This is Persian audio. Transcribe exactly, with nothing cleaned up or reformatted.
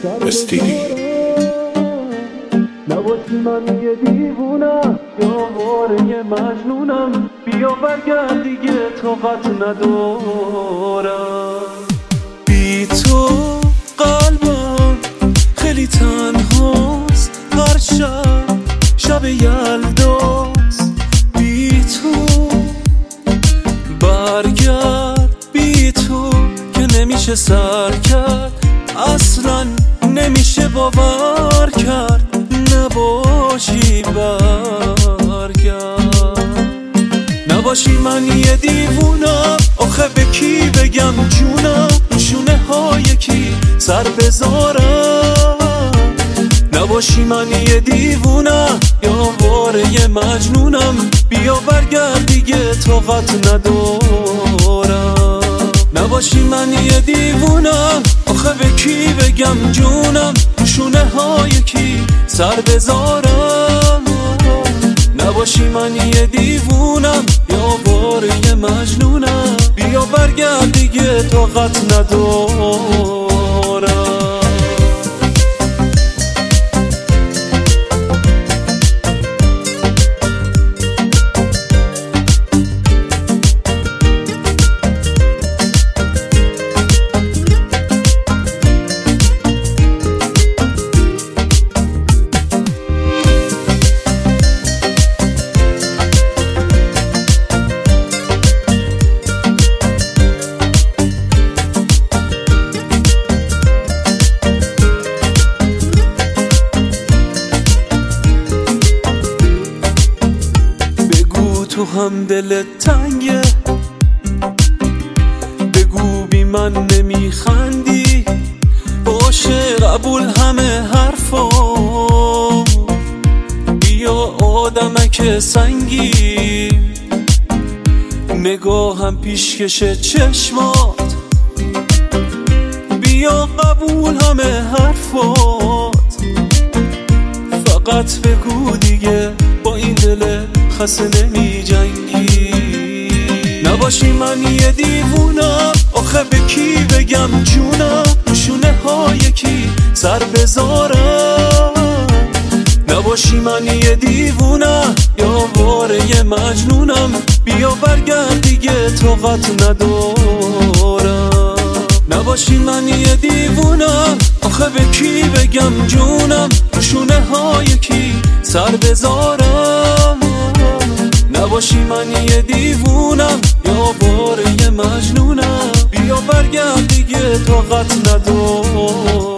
استیدی. نباشی من یه دیوونم یا واره یه مجنونم، بیا برگرد دیگه طاقت ندارم. بی تو قلبم خیلی تنهاست، هر شب شب یلداست. بی تو برگرد، بی تو که نمیشه سر کرد، اصلا نمیشه باور کرد. نباشی برگرد، نباشی من یه دیوونم، آخه به کی بگم جونم، شونه های کی سر بذارم. نباشی من یه دیوونم یا واره یه مجنونم، بیا برگرد دیگه طاقت ندارم. نباشی من یه دیوونم، آخه به کی بگم جونم، شونه های کی سر بذارم. نباشی من یه دیوونم یا واره یه مجنونم، بیا برگرد دیگه طاقت ندارم. تو هم دلت تنگه، بگو بی من نمیخندی، باشه قبول همه حرفا. بیا آدمک سنگی، نگاهم پیشکش چشمات، بیا قبول همه حرفات. فقط بگو دیگه با این دل خسته نمی جنگی. نباشی من یه دیوونم، آخه به کی بگم جونم، شونه های کی سر بذارم. نباشی من یه دیوونم یا واره یه مجنونم، بیا برگرد دیگه طاقت ندارم. نباشی من یه دیوونم، آخه به کی بگم جونم، شونه های کی سر بذارم. نباشی من یه دیوونم یا واره یه مجنونم، بیا برگرد دیگه طاقت ندارم.